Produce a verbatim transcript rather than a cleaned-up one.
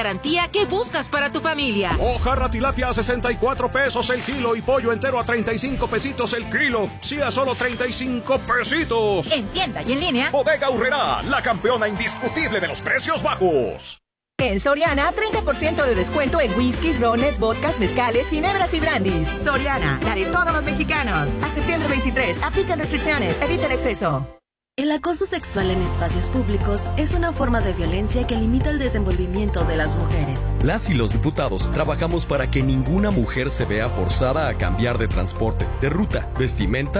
Garantía que buscas para tu familia. Hojarra tilapia a sesenta y cuatro pesos el kilo y pollo entero a treinta y cinco pesitos el kilo. Sí, a solo treinta y cinco pesitos. En tienda y en línea. Bodega Aurrerá, la campeona indiscutible de los precios bajos. En Soriana, treinta por ciento de descuento en whiskies, rones, vodkas, mezcales, ginebras y brandies. Soriana, la de todos los mexicanos. A septiembre veintitrés, aplican restricciones, evita el exceso. El acoso sexual en espacios públicos es una forma de violencia que limita el desenvolvimiento de las mujeres. Las y los diputados trabajamos para que ninguna mujer se vea forzada a cambiar de transporte, de ruta, vestimenta